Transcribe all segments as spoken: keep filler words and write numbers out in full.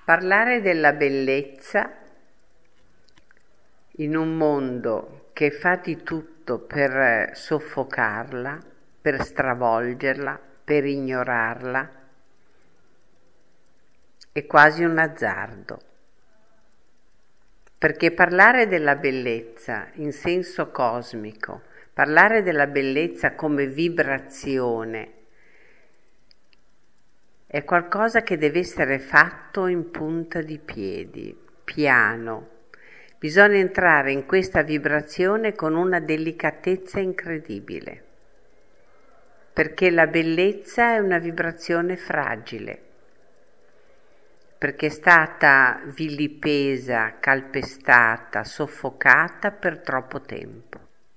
Parlare della bellezza in un mondo che fa di tutto per soffocarla, per stravolgerla, per ignorarla, è quasi un azzardo. Perché parlare della bellezza in senso cosmico, parlare della bellezza come vibrazione, è qualcosa che deve essere fatto in punta di piedi, piano. Bisogna entrare in questa vibrazione con una delicatezza incredibile, perché la bellezza è una vibrazione fragile, perché è stata vilipesa, calpestata, soffocata per troppo tempo.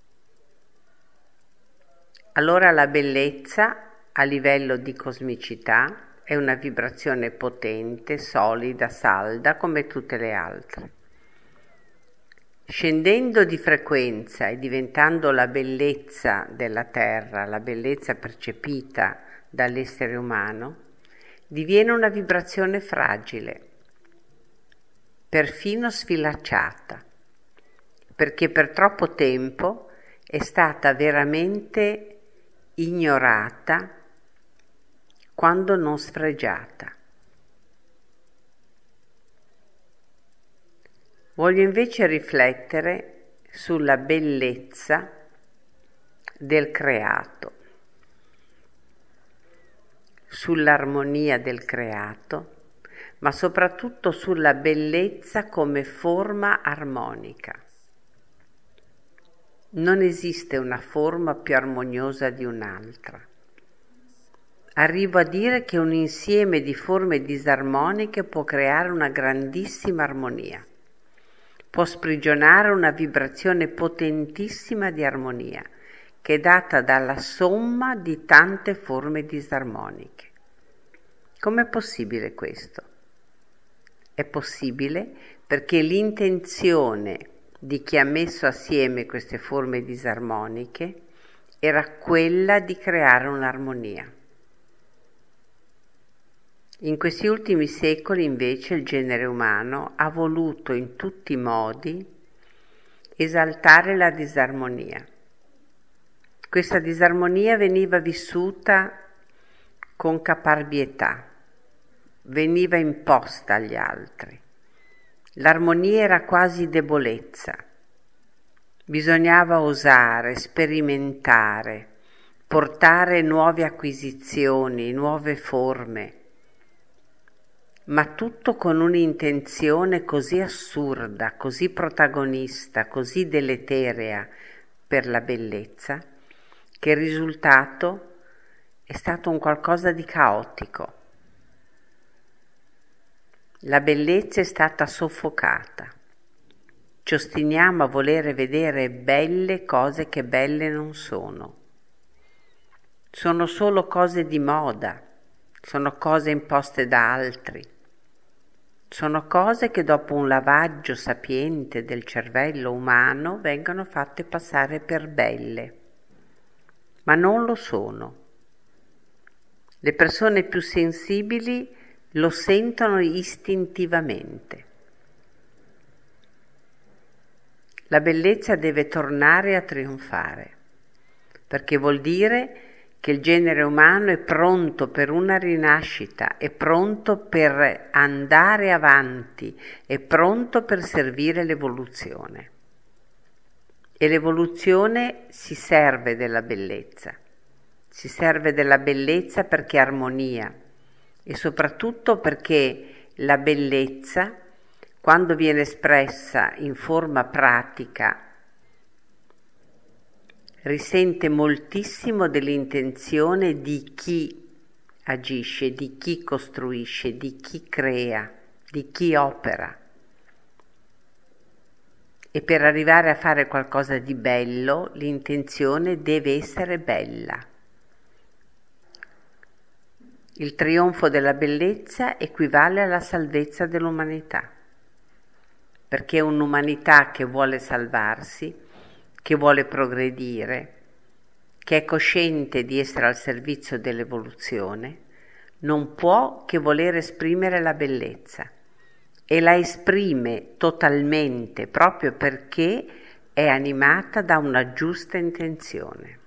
Allora la bellezza a livello di cosmicità è una vibrazione potente, solida, salda come tutte le altre. Scendendo di frequenza e diventando la bellezza della Terra, la bellezza percepita dall'essere umano, diviene una vibrazione fragile, perfino sfilacciata, perché per troppo tempo è stata veramente ignorata quando non sfregiata. Voglio invece riflettere sulla bellezza del creato, sull'armonia del creato, ma soprattutto sulla bellezza come forma armonica. Non esiste una forma più armoniosa di un'altra. Arrivo a dire che un insieme di forme disarmoniche può creare una grandissima armonia, può sprigionare una vibrazione potentissima di armonia, che è data dalla somma di tante forme disarmoniche. Com'è possibile questo? È possibile perché l'intenzione di chi ha messo assieme queste forme disarmoniche era quella di creare un'armonia. In questi ultimi secoli invece il genere umano ha voluto in tutti i modi esaltare la disarmonia. Questa disarmonia veniva vissuta con caparbietà, veniva imposta agli altri. L'armonia era quasi debolezza. Bisognava osare, sperimentare, portare nuove acquisizioni, nuove forme, ma tutto con un'intenzione così assurda, così protagonista, così deleterea per la bellezza, che il risultato è stato un qualcosa di caotico. La bellezza è stata soffocata. Ci ostiniamo a volere vedere belle cose che belle non sono. Sono solo cose di moda, sono cose imposte da altri. Sono cose che dopo un lavaggio sapiente del cervello umano vengono fatte passare per belle, ma non lo sono. Le persone più sensibili lo sentono istintivamente. La bellezza deve tornare a trionfare, perché vuol dire che il genere umano è pronto per una rinascita, è pronto per andare avanti, è pronto per servire l'evoluzione. E l'evoluzione si serve della bellezza, si serve della bellezza perché è armonia e soprattutto perché la bellezza, quando viene espressa in forma pratica, risente moltissimo dell'intenzione di chi agisce, di chi costruisce, di chi crea, di chi opera. E per arrivare a fare qualcosa di bello, l'intenzione deve essere bella. Il trionfo della bellezza equivale alla salvezza dell'umanità, perché un'umanità che vuole salvarsi, che vuole progredire, che è cosciente di essere al servizio dell'evoluzione, non può che voler esprimere la bellezza, e la esprime totalmente proprio perché è animata da una giusta intenzione.